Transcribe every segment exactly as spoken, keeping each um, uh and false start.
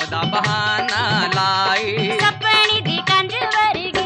दा बहाना लाई। सपनी दी कंज वर्गी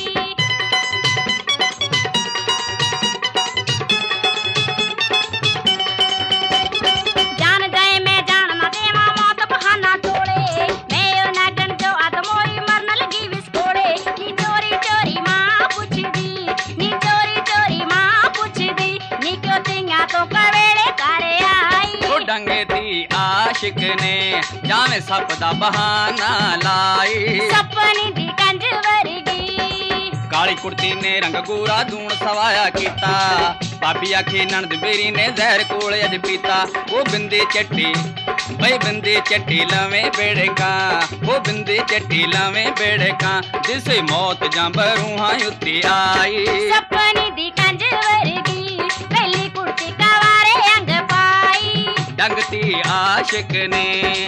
जान जाए मैं जान ना देवा मौत बहाना छोड़े मैं ओ नागन जो आद मोरी मरन लगी विस्कोड़े नी चोरी चोरी मां पुछदी नी चोरी चोरी मां पुछदी नी क्यों तिंगा तो कवेड़े करे आई। ओ डंगे दी आशिक ने जावे सप दा बहाना लाई। सपनी दी कंज वर्गी काली कुर्ती ने रंग गोरा दूण सवाया कीता भाभी आखी नणद मेरी ने जहर कोल अज पीता। वो बिंदी चट्टी बई बिंदी चट्टी लवे बेड़का वो बिंदी चट्टी लवे बेड़का जिसे मौत जां बरूहां उत्ती आई। सपनी दी कंज वर्गी पहली कुर्ती कवारे अंग पाई। डंगती आशिक ने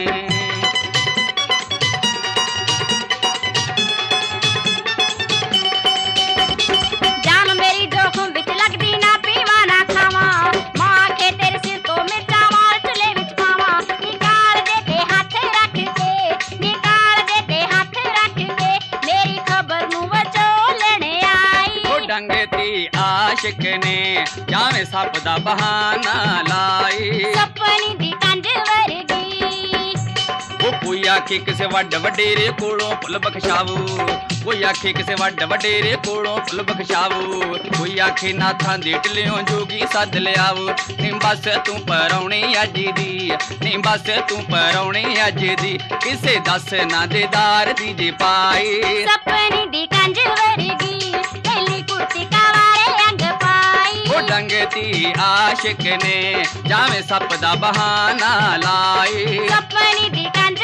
जान मेरी जोखम विच लगदी ना पीवा ना खावा मां आखे तेरे सिर तो मिर्चा मार चुले विच पावा। निकाल दे के हाथ रख के निकाल दे के हाथ रख के मेरी खबर नू बचो लेने आई। ओ डंगती आशिक ने जावे सप दा बहाना लाई। सपनी दी कंज वर्गी वो कोई आखे किसे वड वडेरे कोलों फुल बख्शावू कोई आखे किसे वड वडेरे कोलों फुल बख्शावू कोई आखे नाथां दे टिलियों जोगी सद लियावू। नी बस तू परौणी अज दी नी बस तू परौणी अज दी किसे दस ना देदार दी जे पाई। सपनी दी कंज वर्गी पहली कुर्ती कवारे अंग पाई। ओ डंगती आशिक ने जावे सप दा बहाना लाई। सपनी दी कंज